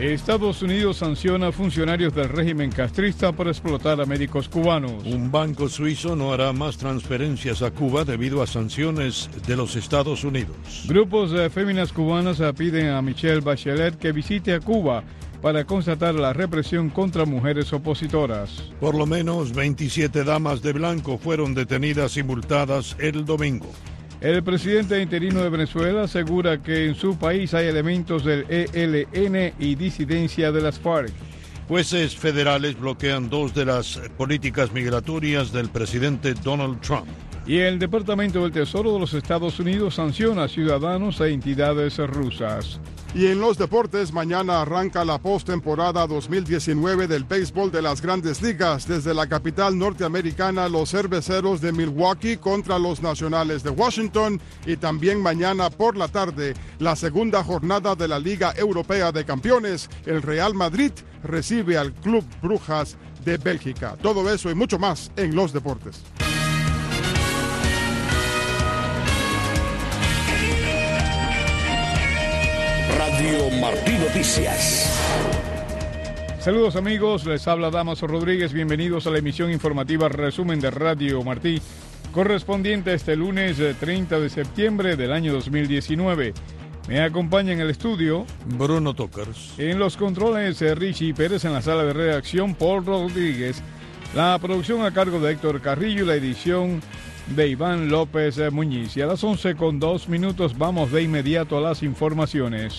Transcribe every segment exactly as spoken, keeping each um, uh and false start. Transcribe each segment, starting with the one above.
Estados Unidos sanciona a funcionarios del régimen castrista por explotar a médicos cubanos. Un banco suizo no hará más transferencias a Cuba debido a sanciones de los Estados Unidos. Grupos de féminas cubanas piden a Michelle Bachelet que visite a Cuba para constatar la represión contra mujeres opositoras. Por lo menos veintisiete damas de blanco fueron detenidas y multadas el domingo. El presidente interino de Venezuela asegura que en su país hay elementos del E L N y disidencia de las FARC. Jueces federales bloquean dos de las políticas migratorias del presidente Donald Trump. Y el Departamento del Tesoro de los Estados Unidos sanciona a ciudadanos e entidades rusas. Y en los deportes, mañana arranca la postemporada dos mil diecinueve del béisbol de las Grandes Ligas. Desde la capital norteamericana, los Cerveceros de Milwaukee contra los Nacionales de Washington. Y también mañana por la tarde, la segunda jornada de la Liga Europea de Campeones. El Real Madrid recibe al Club Brujas de Bélgica. Todo eso y mucho más en los deportes. Radio Martí Noticias. Saludos amigos, les habla Damaso Rodríguez, bienvenidos a la emisión informativa Resumen de Radio Martí, correspondiente a este lunes treinta de septiembre del año dos mil diecinueve. Me acompaña en el estudio Bruno Tokers. En los controles Richie Pérez, en la sala de redacción Paul Rodríguez, la producción a cargo de Héctor Carrillo y la edición de Iván López Muñiz. Y a las once con dos minutos vamos de inmediato a las informaciones.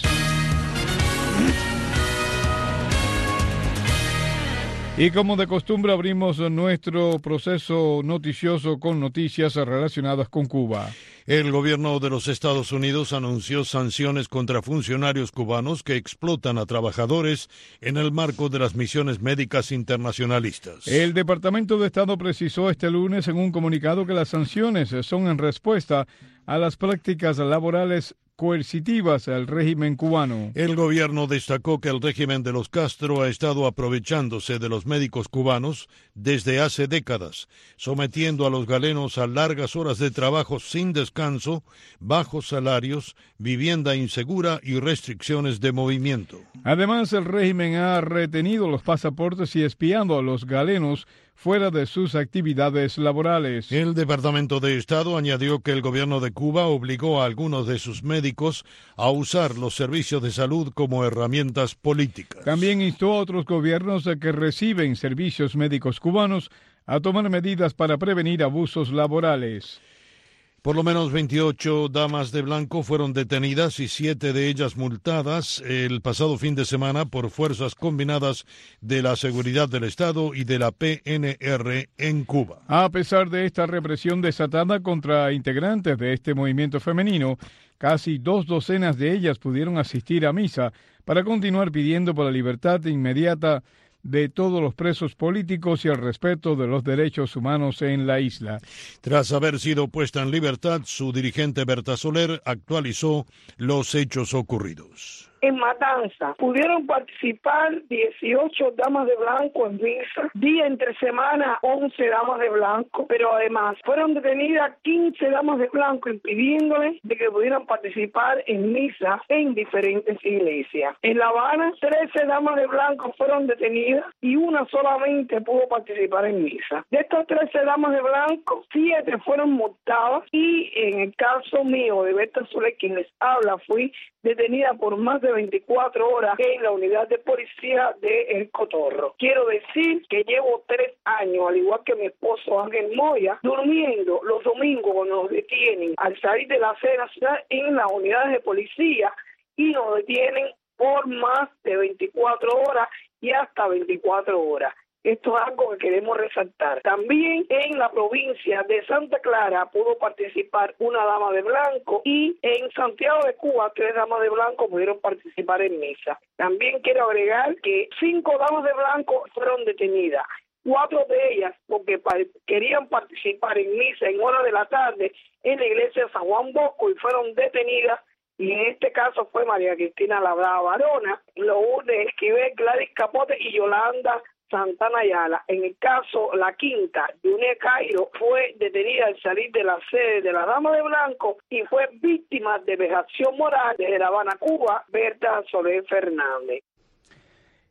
Y como de costumbre abrimos nuestro proceso noticioso con noticias relacionadas con Cuba. El gobierno de los Estados Unidos anunció sanciones contra funcionarios cubanos que explotan a trabajadores en el marco de las misiones médicas internacionalistas. El Departamento de Estado precisó este lunes en un comunicado que las sanciones son en respuesta a las prácticas laborales coercitivas al régimen cubano. El gobierno destacó que el régimen de los Castro ha estado aprovechándose de los médicos cubanos desde hace décadas, sometiendo a los galenos a largas horas de trabajo sin descanso, bajos salarios, vivienda insegura y restricciones de movimiento. Además, el régimen ha retenido los pasaportes y espiando a los galenos fuera de sus actividades laborales. El Departamento de Estado añadió que el gobierno de Cuba obligó a algunos de sus médicos a usar los servicios de salud como herramientas políticas. También instó a otros gobiernos que reciben servicios médicos cubanos a tomar medidas para prevenir abusos laborales. Por lo menos veintiocho damas de blanco fueron detenidas y siete de ellas multadas el pasado fin de semana por fuerzas combinadas de la Seguridad del Estado y de la P N R en Cuba. A pesar de esta represión desatada contra integrantes de este movimiento femenino, casi dos docenas de ellas pudieron asistir a misa para continuar pidiendo por la libertad inmediata de todos los presos políticos y el respeto de los derechos humanos en la isla. Tras haber sido puesta en libertad, su dirigente Berta Soler actualizó los hechos ocurridos. En Matanza pudieron participar dieciocho damas de blanco en misa, día entre semana once damas de blanco, pero además fueron detenidas quince damas de blanco impidiéndoles de que pudieran participar en misa en diferentes iglesias. En La Habana, trece damas de blanco fueron detenidas y una solamente pudo participar en misa. De estas trece damas de blanco, siete fueron multadas y en el caso mío de Berta Soler, quien les habla, fui detenida por más de veinticuatro horas en la unidad de policía de El Cotorro. Quiero decir que llevo tres años, al igual que mi esposo Ángel Moya, durmiendo los domingos cuando nos detienen al salir de la cena en las unidades de policía y nos detienen por más de veinticuatro horas y hasta veinticuatro horas. Esto es algo que queremos resaltar. También en la provincia de Santa Clara pudo participar una dama de blanco y en Santiago de Cuba tres damas de blanco pudieron participar en misa. También quiero agregar que cinco damas de blanco fueron detenidas. Cuatro de ellas porque pa- querían participar en misa en hora de la tarde en la iglesia de San Juan Bosco y fueron detenidas. Y en este caso fue María Cristina Labrada Varona, Lourdes Esquivel, Gladys Capote y Yolanda Santana Ayala. En el caso, la quinta, Yuné Cairo, fue detenida al salir de la sede de la Dama de Blanco y fue víctima de vejación moral desde La Habana, Cuba, Berta Soler Fernández.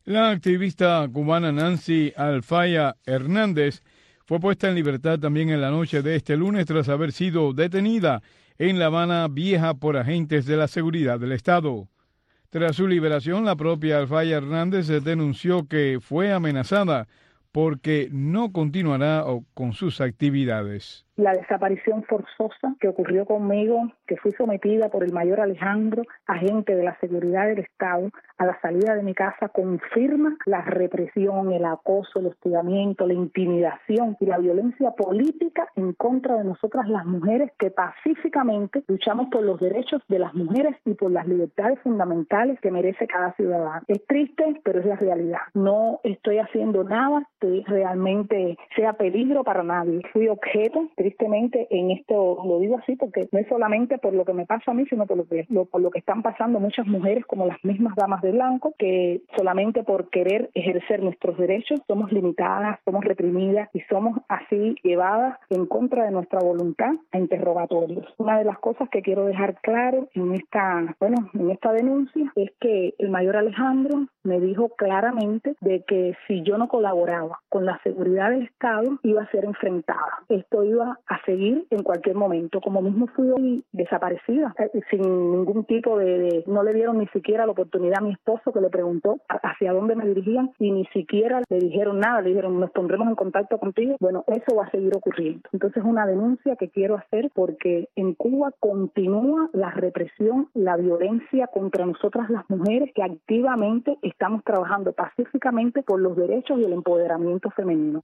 La activista cubana Nancy Alfaya Hernández fue puesta en libertad también en la noche de este lunes tras haber sido detenida en La Habana Vieja por agentes de la seguridad del Estado. Tras su liberación, la propia Alfaya Hernández denunció que fue amenazada porque no continuará con sus actividades. La desaparición forzosa que ocurrió conmigo, que fui sometida por el mayor Alejandro, agente de la seguridad del Estado, a la salida de mi casa, confirma la represión, el acoso, el hostigamiento, la intimidación y la violencia política en contra de nosotras las mujeres que pacíficamente luchamos por los derechos de las mujeres y por las libertades fundamentales que merece cada ciudadano. Es triste, pero es la realidad. No estoy haciendo nada que realmente sea peligro para nadie. Fui objeto, tristemente, en esto, lo digo así porque no es solamente por lo que me pasa a mí, sino por lo que, lo, por lo que están pasando muchas mujeres como las mismas damas de blanco, que solamente por querer ejercer nuestros derechos somos limitadas, somos reprimidas y somos así llevadas en contra de nuestra voluntad a interrogatorios. Una de las cosas que quiero dejar claro en esta, bueno, en esta denuncia es que el mayor Alejandro me dijo claramente de que si yo no colaboraba con la seguridad del Estado iba a ser enfrentada. Esto iba a seguir en cualquier momento. Como mismo fui desaparecida, sin ningún tipo de, de... No le dieron ni siquiera la oportunidad a mi esposo, que le preguntó hacia dónde me dirigían, y ni siquiera le dijeron nada, le dijeron nos pondremos en contacto contigo. Bueno, eso va a seguir ocurriendo. Entonces es una denuncia que quiero hacer porque en Cuba continúa la represión, la violencia contra nosotras las mujeres que activamente estamos trabajando pacíficamente por los derechos y el empoderamiento femenino.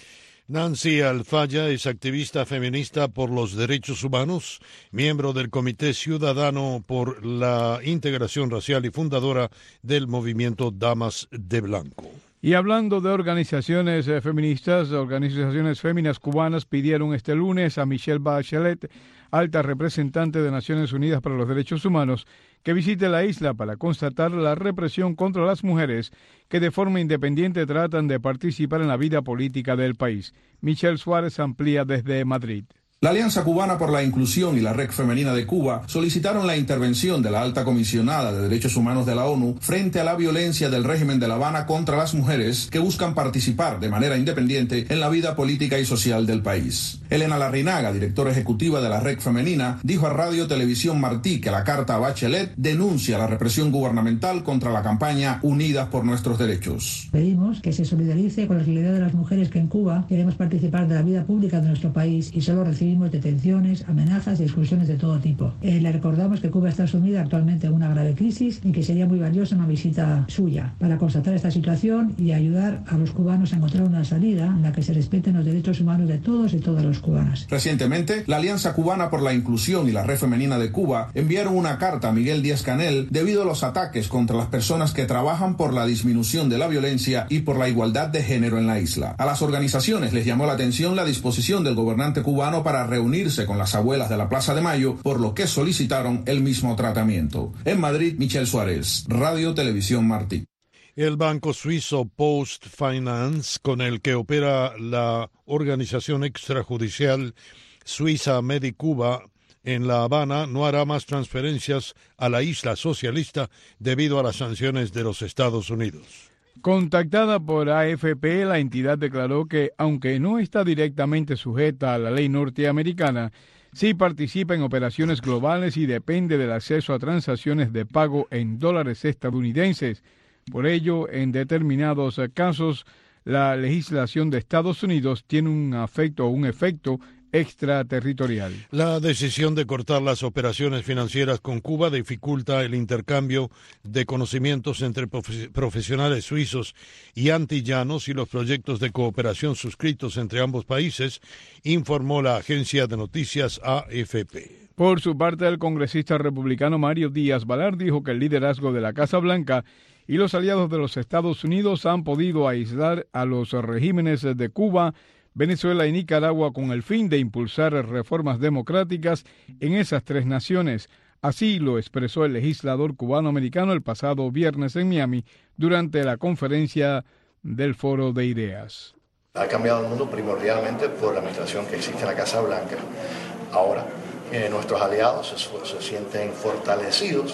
Nancy Alfaya es activista feminista por los derechos humanos, miembro del Comité Ciudadano por la Integración Racial y fundadora del movimiento Damas de Blanco. Y hablando de organizaciones eh, feministas, organizaciones féminas cubanas pidieron este lunes a Michelle Bachelet, alta representante de Naciones Unidas para los Derechos Humanos, que visite la isla para constatar la represión contra las mujeres que de forma independiente tratan de participar en la vida política del país. Michelle Suárez amplía desde Madrid. La Alianza Cubana por la Inclusión y la Red Femenina de Cuba solicitaron la intervención de la alta comisionada de Derechos Humanos de la ONU frente a la violencia del régimen de La Habana contra las mujeres que buscan participar de manera independiente en la vida política y social del país. Elena Larrinaga, directora ejecutiva de la Red Femenina, dijo a Radio Televisión Martí que la carta a Bachelet denuncia la represión gubernamental contra la campaña Unidas por Nuestros Derechos. Pedimos que se solidarice con la realidad de las mujeres que en Cuba queremos participar de la vida pública de nuestro país y solo recibimos detenciones, amenazas y exclusiones de todo tipo. Eh, le recordamos que Cuba está sumida actualmente en una grave crisis y que sería muy valiosa una visita suya para constatar esta situación y ayudar a los cubanos a encontrar una salida en la que se respeten los derechos humanos de todos y todas las cubanas. Recientemente, la Alianza Cubana por la Inclusión y la Red Femenina de Cuba enviaron una carta a Miguel Díaz-Canel debido a los ataques contra las personas que trabajan por la disminución de la violencia y por la igualdad de género en la isla. A las organizaciones les llamó la atención la disposición del gobernante cubano para reunirse con las abuelas de la Plaza de Mayo, por lo que solicitaron el mismo tratamiento. En Madrid, Michelle Suárez, Radio Televisión Martí. El banco suizo Post Finance, con el que opera la organización extrajudicial Suiza Medicuba en La Habana, no hará más transferencias a la isla socialista debido a las sanciones de los Estados Unidos. Contactada por A F P, la entidad declaró que, aunque no está directamente sujeta a la ley norteamericana, sí participa en operaciones globales y depende del acceso a transacciones de pago en dólares estadounidenses. Por ello, en determinados casos, la legislación de Estados Unidos tiene un efecto o un efecto extraterritorial. La decisión de cortar las operaciones financieras con Cuba dificulta el intercambio de conocimientos entre profe- profesionales suizos y antillanos y los proyectos de cooperación suscritos entre ambos países, informó la agencia de noticias A F P. Por su parte, el congresista republicano Mario Díaz-Balart dijo que el liderazgo de la Casa Blanca y los aliados de los Estados Unidos han podido aislar a los regímenes de Cuba, Venezuela y Nicaragua con el fin de impulsar reformas democráticas en esas tres naciones. Así lo expresó el legislador cubano-americano el pasado viernes en Miami durante la conferencia del Foro de Ideas. Ha cambiado el mundo primordialmente por la administración que existe en la Casa Blanca. Ahora, eh, nuestros aliados se, se sienten fortalecidos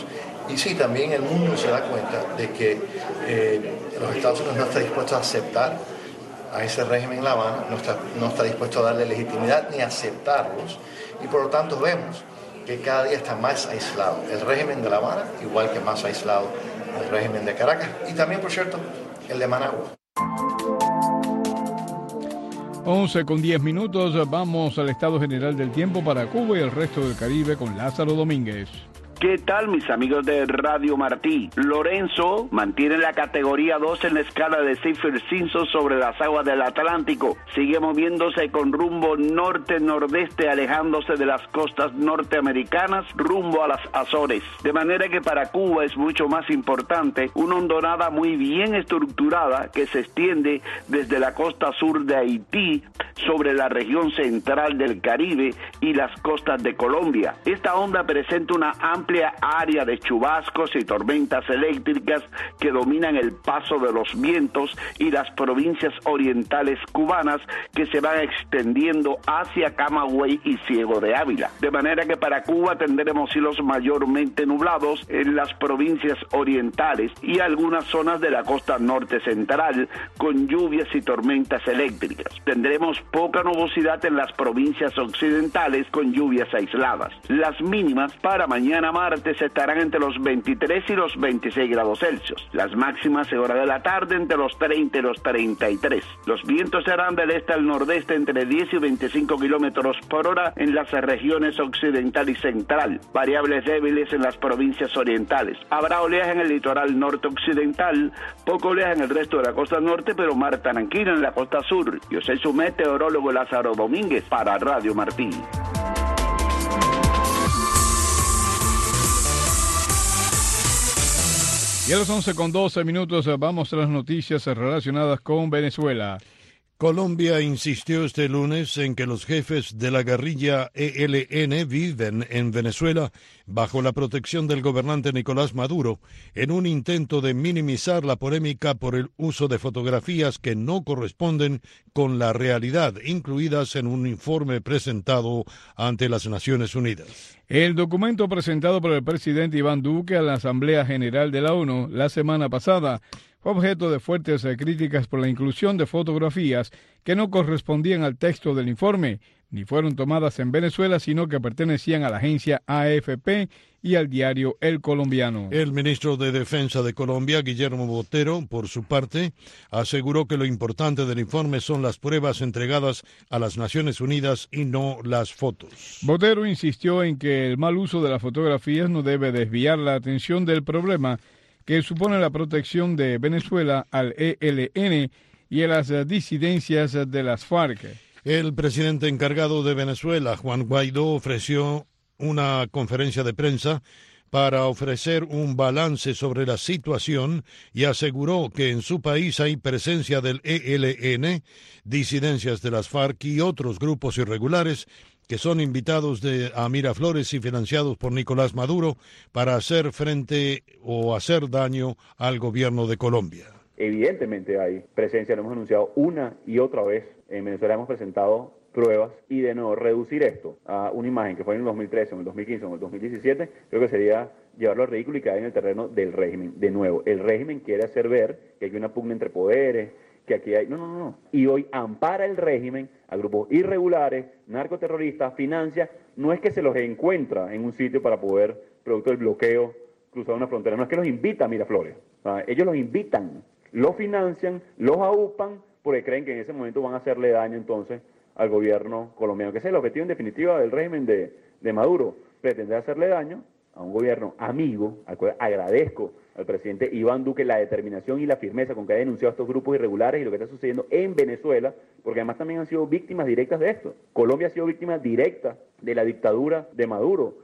Y sí, también el mundo se da cuenta de que eh, los Estados Unidos no está dispuesto a aceptar a ese régimen en La Habana, no está, no está dispuesto a darle legitimidad ni a aceptarlos. Y por lo tanto vemos que cada día está más aislado el régimen de La Habana, igual que más aislado el régimen de Caracas y también, por cierto, el de Managua. once con diez minutos, vamos al estado general del tiempo para Cuba y el resto del Caribe con Lázaro Domínguez. ¿Qué tal, mis amigos de Radio Martí? Lorenzo mantiene la categoría dos en la escala de Saffir-Simpson sobre las aguas del Atlántico. Sigue moviéndose con rumbo norte-nordeste, alejándose de las costas norteamericanas rumbo a las Azores. De manera que para Cuba es mucho más importante una hondonada muy bien estructurada que se extiende desde la costa sur de Haití sobre la región central del Caribe y las costas de Colombia. Esta onda presenta una amplia área de chubascos y tormentas eléctricas que dominan el paso de los vientos y las provincias orientales cubanas que se van extendiendo hacia Camagüey y Ciego de Ávila. De manera que para Cuba tendremos cielos mayormente nublados en las provincias orientales y algunas zonas de la costa norte central con lluvias y tormentas eléctricas. Tendremos poca nubosidad en las provincias occidentales con lluvias aisladas. Las mínimas para mañana martes estarán entre los veintitrés y los veintiséis grados Celsius. Las máximas en hora de la tarde entre los treinta y los treinta y tres. Los vientos serán del este al nordeste entre diez y veinticinco kilómetros por hora en las regiones occidental y central. Variables débiles en las provincias orientales. Habrá oleaje en el litoral norte occidental, poco oleaje en el resto de la costa norte, pero mar tranquila en la costa sur. Yo soy su meteorólogo Lázaro Domínguez para Radio Martí. Y a las once con doce minutos vamos a las noticias relacionadas con Venezuela. Colombia insistió este lunes en que los jefes de la guerrilla E L N viven en Venezuela bajo la protección del gobernante Nicolás Maduro, en un intento de minimizar la polémica por el uso de fotografías que no corresponden con la realidad, incluidas en un informe presentado ante las Naciones Unidas. El documento presentado por el presidente Iván Duque a la Asamblea General de la ONU la semana pasada fue objeto de fuertes críticas por la inclusión de fotografías que no correspondían al texto del informe, ni fueron tomadas en Venezuela, sino que pertenecían a la agencia A F P y al diario El Colombiano. El ministro de Defensa de Colombia, Guillermo Botero, por su parte, aseguró que lo importante del informe son las pruebas entregadas a las Naciones Unidas y no las fotos. Botero insistió en que el mal uso de las fotografías no debe desviar la atención del problema que supone la protección de Venezuela al E L N y a las disidencias de las FARC. El presidente encargado de Venezuela, Juan Guaidó, ofreció una conferencia de prensa para ofrecer un balance sobre la situación y aseguró que en su país hay presencia del E L N, disidencias de las FARC y otros grupos irregulares que son invitados de, a Miraflores y financiados por Nicolás Maduro para hacer frente o hacer daño al gobierno de Colombia. Evidentemente hay presencia, lo hemos anunciado una y otra vez. En Venezuela hemos presentado pruebas y de no reducir esto a una imagen que fue en el dos mil trece, en el dos mil quince o en el dos mil diecisiete, creo que sería llevarlo al ridículo y caer en el terreno del régimen. De nuevo, el régimen quiere hacer ver que hay una pugna entre poderes, que aquí hay... No, no, no. Y hoy ampara el régimen a grupos irregulares, narcoterroristas, financia. No es que se los encuentra en un sitio para poder, producto del bloqueo, cruzar una frontera. No es que los invita a Miraflores. ¿Sabes? Ellos los invitan, los financian, los aupan, porque creen que en ese momento van a hacerle daño entonces al gobierno colombiano. Que ese es el objetivo en definitiva del régimen de, de Maduro. Pretender hacerle daño a un gobierno amigo, al cual agradezco al presidente Iván Duque la determinación y la firmeza con que ha denunciado a estos grupos irregulares y lo que está sucediendo en Venezuela, porque además también han sido víctimas directas de esto. Colombia ha sido víctima directa de la dictadura de Maduro.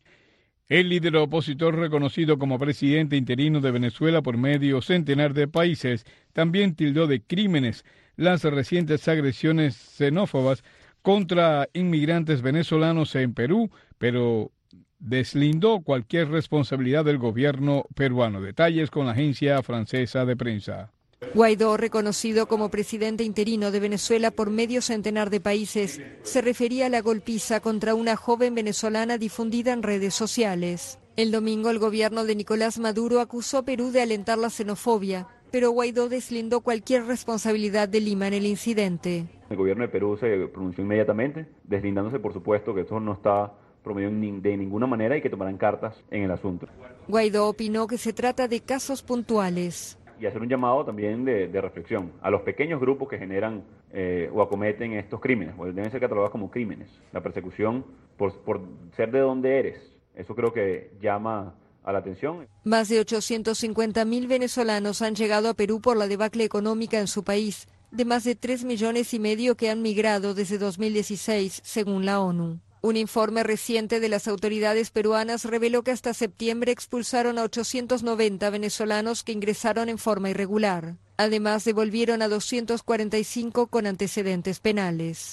El líder opositor reconocido como presidente interino de Venezuela por medio centenar de países también tildó de crímenes las recientes agresiones xenófobas contra inmigrantes venezolanos en Perú, pero deslindó cualquier responsabilidad del gobierno peruano. Detalles con la agencia francesa de prensa. Guaidó, reconocido como presidente interino de Venezuela por medio centenar de países, se refería a la golpiza contra una joven venezolana difundida en redes sociales. El domingo el gobierno de Nicolás Maduro acusó a Perú de alentar la xenofobia, pero Guaidó deslindó cualquier responsabilidad de Lima en el incidente. El gobierno de Perú se pronunció inmediatamente, deslindándose por supuesto que esto no está promovido de ninguna manera y que tomarán cartas en el asunto. Guaidó opinó que se trata de casos puntuales. Y hacer un llamado también de, de reflexión a los pequeños grupos que generan eh, o acometen estos crímenes, o deben ser catalogados como crímenes. La persecución por, por ser de donde eres, eso creo que llama a la atención. Más de ochocientos cincuenta mil venezolanos han llegado a Perú por la debacle económica en su país, de más de tres millones y medio que han migrado desde dos mil dieciséis, según la ONU. Un informe reciente de las autoridades peruanas reveló que hasta septiembre expulsaron a ochocientos noventa venezolanos que ingresaron en forma irregular. Además, devolvieron a doscientos cuarenta y cinco con antecedentes penales.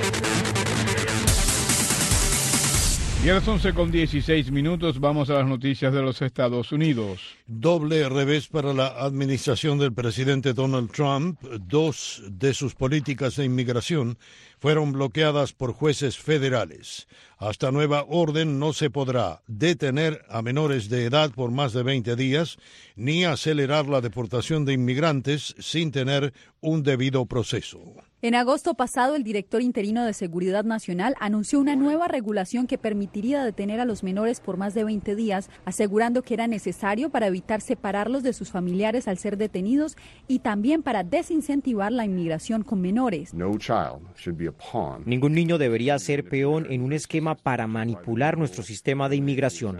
Y a las once con dieciséis minutos vamos a las noticias de los Estados Unidos. Doble revés para la administración del presidente Donald Trump. Dos de sus políticas de inmigración fueron bloqueadas por jueces federales. Hasta nueva orden no se podrá detener a menores de edad por más de veinte días ni acelerar la deportación de inmigrantes sin tener un debido proceso. En agosto pasado, el director interino de Seguridad Nacional anunció una nueva regulación que permitiría detener a los menores por más de veinte días, asegurando que era necesario para evitar separarlos de sus familiares al ser detenidos y también para desincentivar la inmigración con menores. No child should be a pawn. Ningún niño debería ser peón en un esquema para manipular nuestro sistema de inmigración.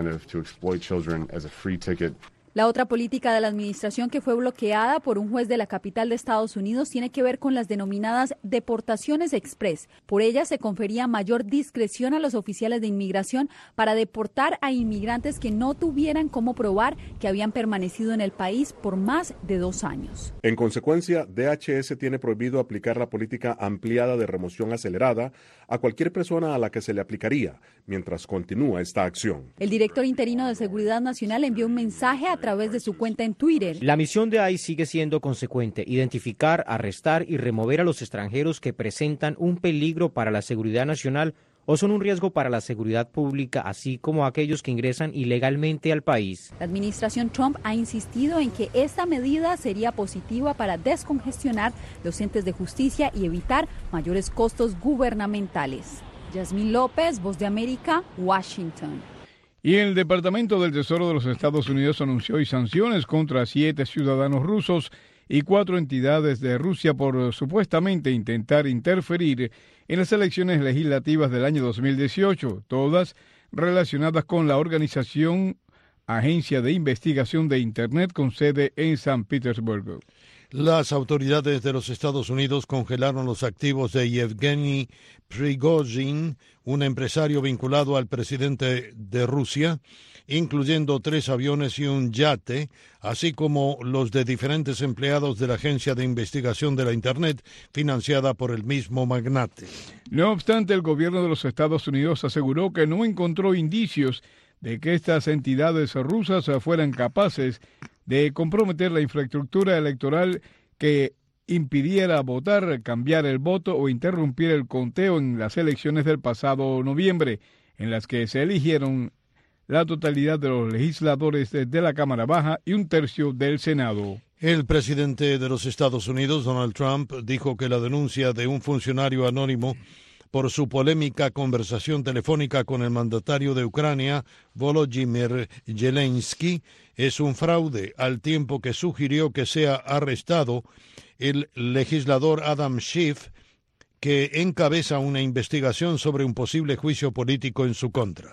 La otra política de la administración que fue bloqueada por un juez de la capital de Estados Unidos tiene que ver con las denominadas deportaciones express. Por ellas se confería mayor discreción a los oficiales de inmigración para deportar a inmigrantes que no tuvieran cómo probar que habían permanecido en el país por más de dos años. En consecuencia, D H S tiene prohibido aplicar la política ampliada de remoción acelerada a cualquier persona a la que se le aplicaría mientras continúa esta acción. El director interino de Seguridad Nacional envió un mensaje a A través de su cuenta en Twitter. La misión de I C E sigue siendo consecuente: identificar, arrestar y remover a los extranjeros que presentan un peligro para la seguridad nacional o son un riesgo para la seguridad pública, así como aquellos que ingresan ilegalmente al país. La administración Trump ha insistido en que esta medida sería positiva para descongestionar los entes de justicia y evitar mayores costos gubernamentales. Yasmín López, Voz de América, Washington. Y el Departamento del Tesoro de los Estados Unidos anunció hoy sanciones contra siete ciudadanos rusos y cuatro entidades de Rusia por supuestamente intentar interferir en las elecciones legislativas del año dos mil dieciocho, todas relacionadas con la organización Agencia de Investigación de Internet con sede en San Petersburgo. Las autoridades de los Estados Unidos congelaron los activos de Yevgeny Prigozhin, un empresario vinculado al presidente de Rusia, incluyendo tres aviones y un yate, así como los de diferentes empleados de la Agencia de Investigación de la Internet, financiada por el mismo magnate. No obstante, el gobierno de los Estados Unidos aseguró que no encontró indicios de que estas entidades rusas fueran capaces de comprometer la infraestructura electoral que impidiera votar, cambiar el voto o interrumpir el conteo en las elecciones del pasado noviembre, en las que se eligieron la totalidad de los legisladores de la Cámara Baja y un tercio del Senado. El presidente de los Estados Unidos, Donald Trump, dijo que la denuncia de un funcionario anónimo por su polémica conversación telefónica con el mandatario de Ucrania, Volodymyr Zelensky, es un fraude, al tiempo que sugirió que sea arrestado el legislador Adam Schiff, que encabeza una investigación sobre un posible juicio político en su contra.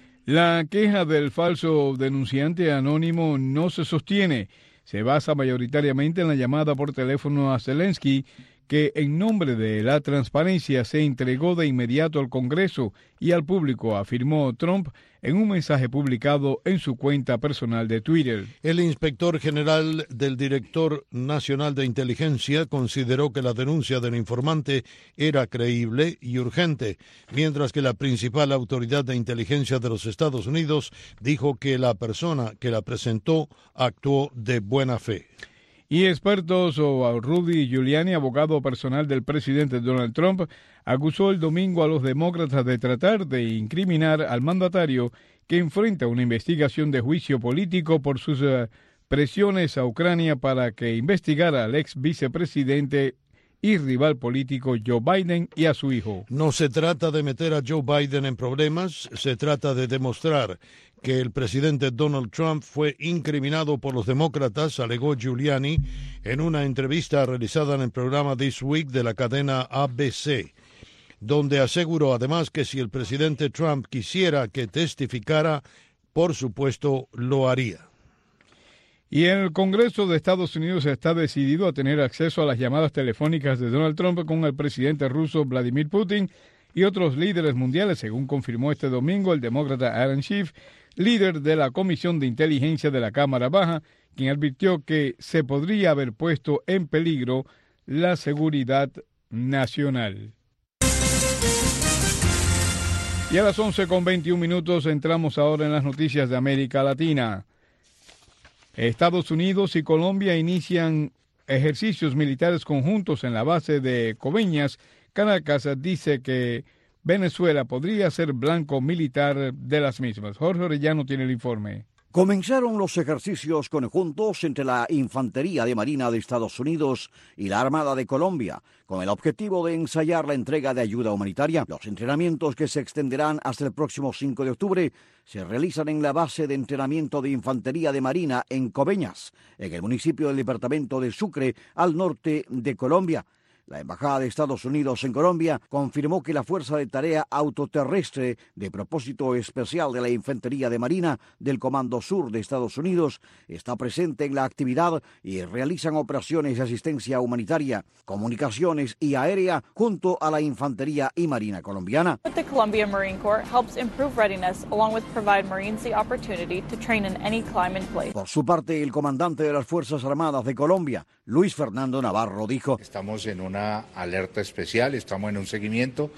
La queja del falso denunciante anónimo no se sostiene. Se basa mayoritariamente en la llamada por teléfono a Zelensky, que en nombre de la transparencia se entregó de inmediato al Congreso y al público, afirmó Trump en un mensaje publicado en su cuenta personal de Twitter. El inspector general del Director Nacional de Inteligencia consideró que la denuncia del informante era creíble y urgente, mientras que la principal autoridad de inteligencia de los Estados Unidos dijo que la persona que la presentó actuó de buena fe. Y expertos o Rudy Giuliani, abogado personal del presidente Donald Trump, acusó el domingo a los demócratas de tratar de incriminar al mandatario que enfrenta una investigación de juicio político por sus uh, presiones a Ucrania para que investigara al ex vicepresidente y rival político Joe Biden y a su hijo. No se trata de meter a Joe Biden en problemas, se trata de demostrar que el presidente Donald Trump fue incriminado por los demócratas, alegó Giuliani en una entrevista realizada en el programa This Week de la cadena A B C, donde aseguró además que si el presidente Trump quisiera que testificara, por supuesto lo haría. Y el Congreso de Estados Unidos está decidido a tener acceso a las llamadas telefónicas de Donald Trump con el presidente ruso Vladimir Putin y otros líderes mundiales, según confirmó este domingo el demócrata Adam Schiff, líder de la Comisión de Inteligencia de la Cámara Baja, quien advirtió que se podría haber puesto en peligro la seguridad nacional. Y a las once con veintiún minutos entramos ahora en las noticias de América Latina. Estados Unidos y Colombia inician ejercicios militares conjuntos en la base de Coveñas. Caracas dice que Venezuela podría ser blanco militar de las mismas. Jorge Orellano tiene el informe. Comenzaron los ejercicios conjuntos entre la Infantería de Marina de Estados Unidos y la Armada de Colombia, con el objetivo de ensayar la entrega de ayuda humanitaria. Los entrenamientos, que se extenderán hasta el próximo cinco de octubre, se realizan en la base de entrenamiento de Infantería de Marina en Coveñas, en el municipio del departamento de Sucre, al norte de Colombia. La Embajada de Estados Unidos en Colombia confirmó que la Fuerza de Tarea Autoterrestre de Propósito Especial de la Infantería de Marina del Comando Sur de Estados Unidos está presente en la actividad y realizan operaciones de asistencia humanitaria, comunicaciones y aérea junto a la Infantería y Marina colombiana. The Columbia Marine Corps helps improve readiness along with provide Marines the opportunity to train in any climate and place. Por su parte, el comandante de las Fuerzas Armadas de Colombia, Luis Fernando Navarro, dijo: Estamos en una alerta especial, estamos en un seguimiento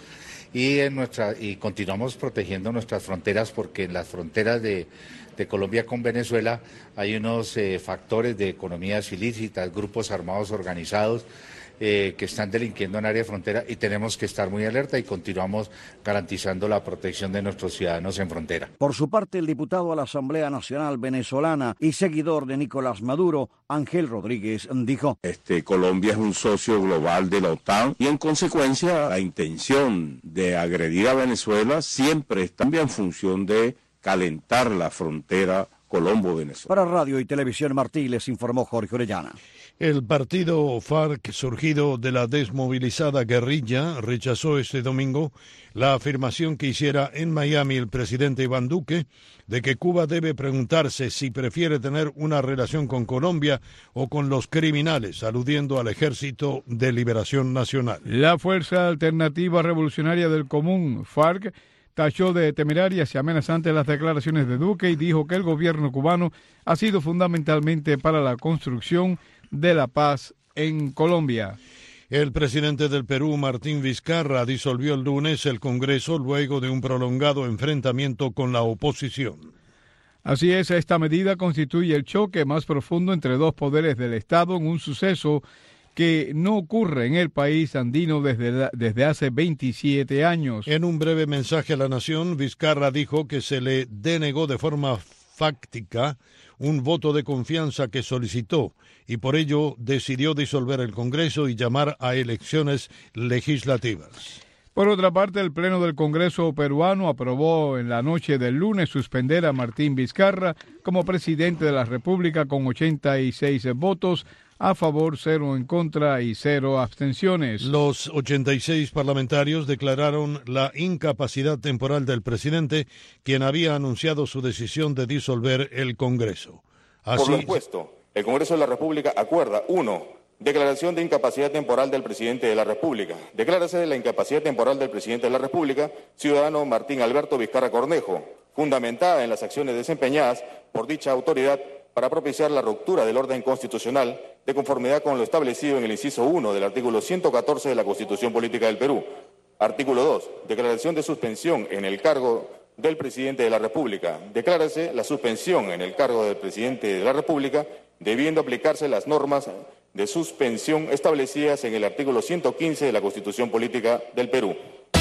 y en nuestra y continuamos protegiendo nuestras fronteras, porque en las fronteras de, de Colombia con Venezuela hay unos eh, factores de economías ilícitas, grupos armados organizados eh, que están delinquiendo en área de frontera, y tenemos que estar muy alerta y continuamos garantizando la protección de nuestros ciudadanos en frontera. Por su parte, el diputado a la Asamblea Nacional venezolana y seguidor de Nicolás Maduro, Ángel Rodríguez, dijo: Este, Colombia es un socio global de la OTAN y en consecuencia la intención de agredir a Venezuela siempre está en función de calentar la frontera Colombo-Venezuela. Para Radio y Televisión Martí les informó Jorge Orellana. El partido FARC, surgido de la desmovilizada guerrilla, rechazó este domingo la afirmación que hiciera en Miami el presidente Iván Duque de que Cuba debe preguntarse si prefiere tener una relación con Colombia o con los criminales, aludiendo al Ejército de Liberación Nacional. La Fuerza Alternativa Revolucionaria del Común, FARC, tachó de temerarias y amenazantes las declaraciones de Duque y dijo que el gobierno cubano ha sido fundamentalmente para la construcción de la paz en Colombia. El presidente del Perú, Martín Vizcarra, disolvió el lunes el Congreso luego de un prolongado enfrentamiento con la oposición. Así es, esta medida constituye el choque más profundo entre dos poderes del Estado en un suceso que no ocurre en el país andino desde, la, desde hace veintisiete años. En un breve mensaje a la nación, Vizcarra dijo que se le denegó de forma fáctica un voto de confianza que solicitó y por ello decidió disolver el Congreso y llamar a elecciones legislativas. Por otra parte, el Pleno del Congreso peruano aprobó en la noche del lunes suspender a Martín Vizcarra como presidente de la República con ochenta y seis votos a favor, cero en contra y cero abstenciones. Los ochenta y seis parlamentarios declararon la incapacidad temporal del presidente, quien había anunciado su decisión de disolver el Congreso. Así... Por lo expuesto, el Congreso de la República acuerda, uno, declaración de incapacidad temporal del presidente de la República. Declárase de la incapacidad temporal del presidente de la República, ciudadano Martín Alberto Vizcarra Cornejo, fundamentada en las acciones desempeñadas por dicha autoridad para propiciar la ruptura del orden constitucional de conformidad con lo establecido en el inciso uno del artículo ciento catorce de la Constitución Política del Perú. Artículo dos. Declaración de suspensión en el cargo del presidente de la República. Declárase la suspensión en el cargo del presidente de la República debiendo aplicarse las normas de suspensión establecidas en el artículo ciento quince de la Constitución Política del Perú.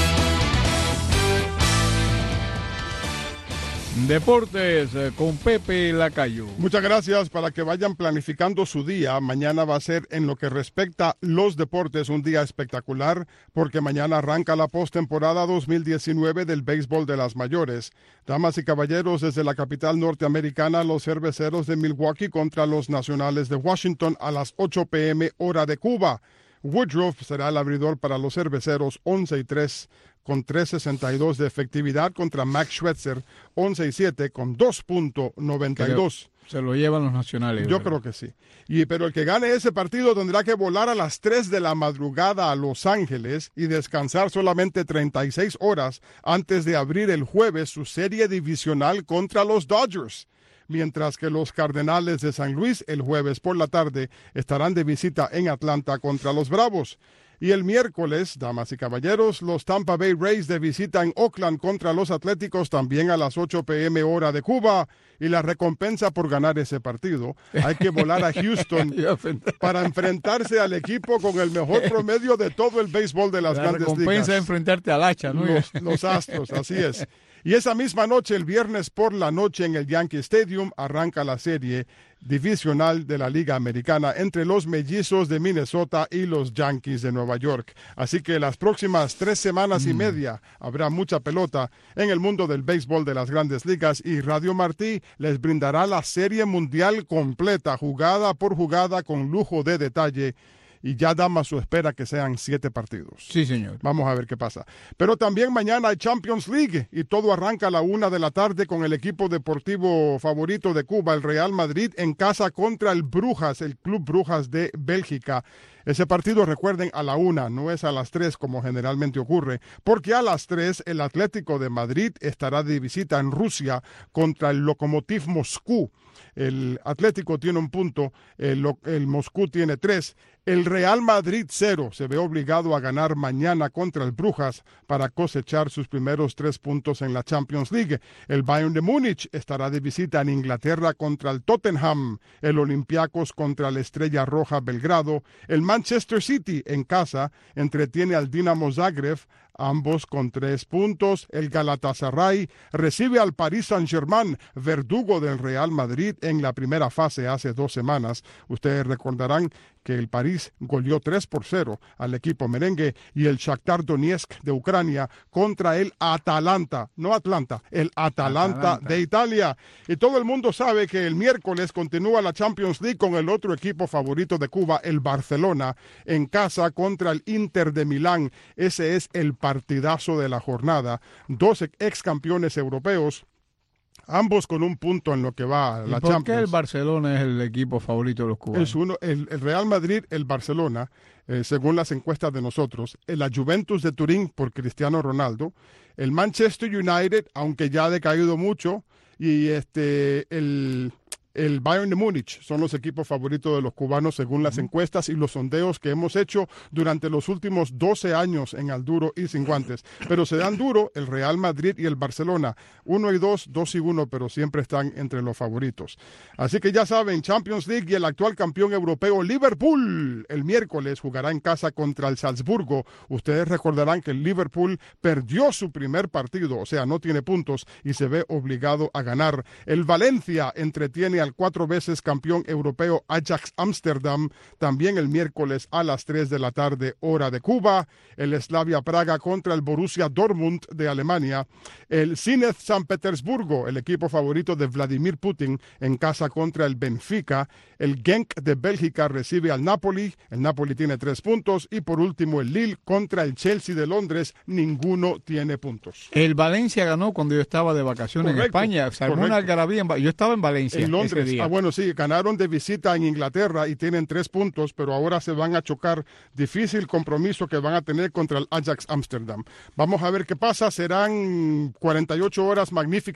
Deportes eh, con Pepe Lacayo. Muchas gracias. Para que vayan planificando su día, mañana va a ser, en lo que respecta a los deportes, un día espectacular, porque mañana arranca la postemporada dos mil diecinueve del béisbol de las mayores. Damas y caballeros, desde la capital norteamericana, los Cerveceros de Milwaukee contra los Nacionales de Washington a las ocho p m hora de Cuba. Woodruff será el abridor para los Cerveceros, once y tres con tres sesenta y dos de efectividad contra Max Scherzer, once y siete con dos punto noventa y dos. Se lo llevan los Nacionales. Yo ¿verdad? creo que sí. Y, pero el que gane ese partido tendrá que volar a las tres de la madrugada a Los Ángeles y descansar solamente treinta y seis horas antes de abrir el jueves su serie divisional contra los Dodgers. Mientras que los Cardenales de San Luis el jueves por la tarde estarán de visita en Atlanta contra los Bravos. Y el miércoles, damas y caballeros, los Tampa Bay Rays de visita en Oakland contra los Atléticos también a las ocho p m hora de Cuba. Y la recompensa por ganar ese partido, hay que volar a Houston para enfrentarse al equipo con el mejor promedio de todo el béisbol de las la grandes ligas. La recompensa es enfrentarte al hacha, ¿no? Los, los Astros, así es. Y esa misma noche, el viernes por la noche en el Yankee Stadium, arranca la serie divisional de la Liga Americana entre los Mellizos de Minnesota y los Yankees de Nueva York. Así que las próximas tres semanas mm. y media habrá mucha pelota en el mundo del béisbol de las grandes ligas, y Radio Martí les brindará la serie mundial completa, jugada por jugada, con lujo de detalle. Y ya Damaso espera que sean siete partidos. Sí, señor. Vamos a ver qué pasa. Pero también mañana hay Champions League y todo arranca a la una de la tarde con el equipo deportivo favorito de Cuba, el Real Madrid, en casa contra el Brujas, el Club Brujas de Bélgica. Ese partido, recuerden, a la una, no es a las tres como generalmente ocurre, porque a las tres el Atlético de Madrid estará de visita en Rusia contra el Lokomotiv Moscú. El Atlético tiene un punto, el, el Moscú tiene tres. El Real Madrid cero se ve obligado a ganar mañana contra el Brujas para cosechar sus primeros tres puntos en la Champions League. El Bayern de Múnich estará de visita en Inglaterra contra el Tottenham. El Olympiacos contra la Estrella Roja Belgrado. El Manchester City en casa entretiene al Dinamo Zagreb, ambos con tres puntos. El Galatasaray recibe al Paris Saint-Germain, verdugo del Real Madrid en la primera fase hace dos semanas. Ustedes recordarán que el París goleó tres por cero al equipo merengue. Y el Shakhtar Donetsk de Ucrania contra el Atalanta, no Atlanta, el Atalanta, Atalanta de Italia. Y todo el mundo sabe que el miércoles continúa la Champions League con el otro equipo favorito de Cuba, el Barcelona, en casa contra el Inter de Milán. Ese es el partidazo de la jornada. Dos ex campeones europeos, ambos con un punto en lo que va la ¿Y por Champions. qué el Barcelona es el equipo favorito de los cubanos? Es uno, el, el Real Madrid, el Barcelona, eh, según las encuestas de nosotros, la Juventus de Turín por Cristiano Ronaldo, el Manchester United, aunque ya ha decaído mucho, y este el... El Bayern de Múnich son los equipos favoritos de los cubanos según las encuestas y los sondeos que hemos hecho durante los últimos doce años en Al Duro y Sin Guantes. Pero se dan duro el Real Madrid y el Barcelona. Uno y dos, dos y uno, pero siempre están entre los favoritos. Así que ya saben, Champions League y el actual campeón europeo Liverpool el miércoles jugará en casa contra el Salzburgo. Ustedes recordarán que el Liverpool perdió su primer partido, o sea, no tiene puntos y se ve obligado a ganar. El Valencia entretiene a cuatro veces campeón europeo Ajax Amsterdam, también el miércoles a las tres de la tarde, hora de Cuba. El Slavia Praga contra el Borussia Dortmund de Alemania. El Zenit San Petersburgo, el equipo favorito de Vladimir Putin, en casa contra el Benfica. El Genk de Bélgica recibe al Napoli. El Napoli tiene tres puntos. Y por último, el Lille contra el Chelsea de Londres. Ninguno tiene puntos. El Valencia ganó cuando yo estaba de vacaciones en España. Se armó una algarabía. En, yo estaba en Valencia. En Londres. Ah, bueno, sí, ganaron de visita en Inglaterra y tienen tres puntos, pero ahora se van a chocar. Difícil compromiso que van a tener contra el Ajax Amsterdam. Vamos a ver qué pasa. Serán cuarenta y ocho horas magníficas.